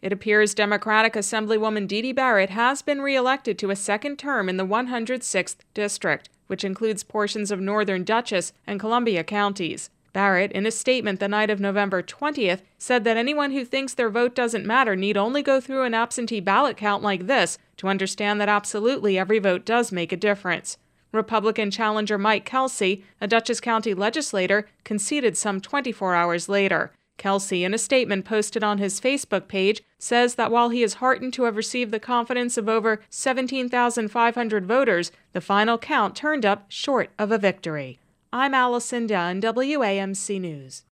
It appears Democratic Assemblywoman Dee Dee Barrett has been reelected to a second term in the 106th District, which includes portions of northern Dutchess and Columbia counties. Barrett, in a statement the night of November 20th, said that anyone who thinks their vote doesn't matter need only go through an absentee ballot count like this to understand that absolutely every vote does make a difference. Republican challenger Mike Kelsey, a Dutchess County legislator, conceded some 24 hours later. Kelsey, in a statement posted on his Facebook page, says that while he is heartened to have received the confidence of over 17,500 voters, the final count turned up short of a victory. I'm Allison Dunn, WAMC News.